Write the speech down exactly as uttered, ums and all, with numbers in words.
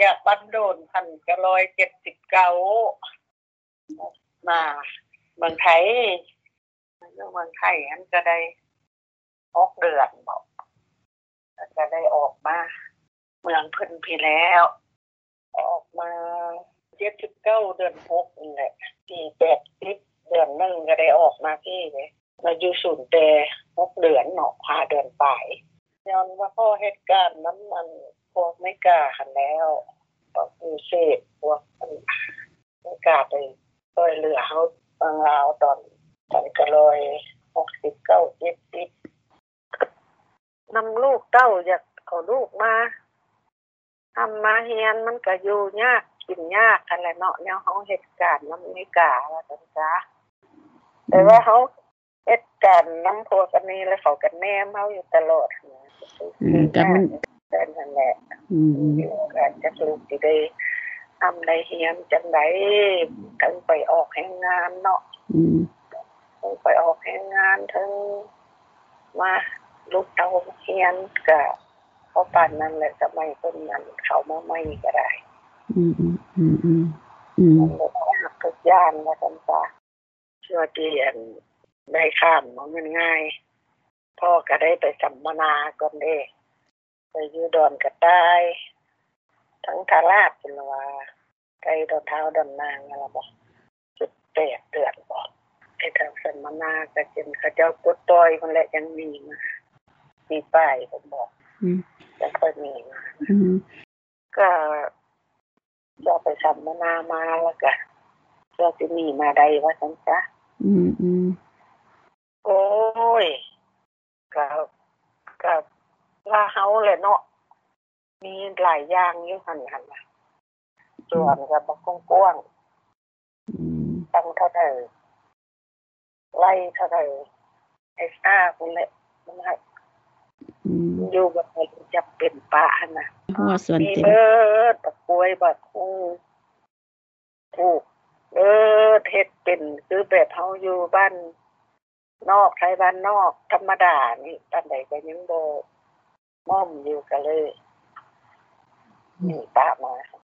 จากบ้านโดนพันกะร้อยเจ็ดสิบเก้ามาเมืองไทยเรื่องเมืองไทยอันก็ได้ออกเดือนบอกก็ได้ออกมาเมืองเพิ่นพี่แล้วออกมาเจ็ดสิบเก้าเดือนหกนี่แหละที่แปดสิบเดือนนึงก็ได้ออกมาพี่เลยมาอยู่ศูนย์แต่หกเดือนเนาะห้าเดือนปลายย้อนว่าพ่อเหตุการณ์นั้นมันพวกไม่กล้าหันแล้วก็คือเสพพวกไม่กล้าไปช่วยเหลือเขาบางราวตอนตอนก็เลยหกสิบเก้าเจ็ดสิบนำลูกเต้าอยากเอาลูกมาทำมาเฮียนมันก็อยู่ยากกินยากอะไรเนาะแนวเขาเหตุการณ์มันไม่กล้าว่าจังจ้าแต่ว่าเขาเหตุการณ์น้ำพวกอันนี้แล้วเขากันแนมเขาอยู่ตลอดอืมก็มันแต่นั่นแหละอืมการจะลูกสิได้ทำได้เฮียนจังได๋ถึงไปออกแห่งงานเนาะอืมถึงไปออกแห่งงานถึงมาลูกเต้าเฮียนก็เพราะปานนั้นแหละสมัยเพิ่นนั้นเขามาใหม่ก็ได้อืมๆอืมๆอืมหักทุกอย่างว่าซั่นซะเชื่อที่อันได้ข้ามมันง่ายพ่อก็ได้ไปสัมมนาก่อนเด้ไปอยู่ดอนกระต่ายทั้งทาราชพุ่นว่าไปดอนเท้าดอนนางนั่นล่ะบ่จุดแปดเดือนบ่ไอ้ทางสัมมนาก็จนเขาเจ้าปลดปล่อยพุ่นแหละยังมีมามีป้ายผมบอกอืมแล้วค่อยมีมาอืมก็จะไปสัมมนามาแล้วก็ก็สิมีมาได้ว่าซั่นซะอืมๆโอ้ยก็ก็ว่าเฮาแหละเนาะมีหลายอย่างอยู่หั่นหั่นน่ะส่วนก็บ่กว้างๆอืมตั้งเท่าใดไร่เท่าใดไอ้ซ่าพุ่นแหละมันให้อืมอยู่บ่ให้จับเป็นป่าหั่นน่ะหัวส่วนเต็มเบิดตะกวยบักฮู้ถูกเออเฮ็ดเป็นคือแบบเฮาอยู่บ้านนอกไทยบ้านนอกธรรมดานี่ปานใดก็ยังบ่ม่อมอยู่ก็เลยนี่ป้ามา